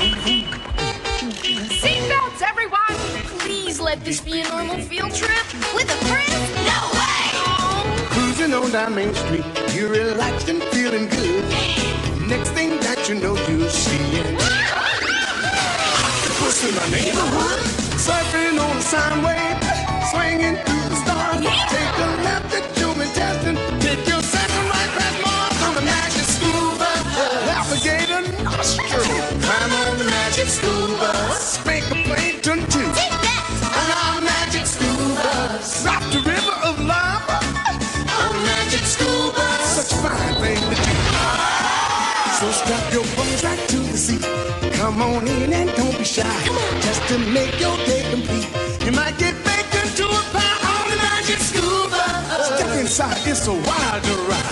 Seatbelts, everyone! Please let this be a normal field trip. With a friend? No way! Oh. Cruising on down Main Street, you're relaxed and feeling good. Next thing that you know, you're seeing octopus in the neighborhood. Surfing on the sine wave, swinging through the stars. Take a left at Human Testing. Take your second right past Mars on the magic scuba. Alligator nostril. Climb on the magic scuba. Make a plankton too. Take that! On the magic scuba. Drop the river of lava. On the magic scuba. Such a fine thing to do. So strap your bones right to the seat. Come on in and don't be shy. Just to make your day complete. You might get baked into a pie on the magic scuba. Step inside, it's a wild ride.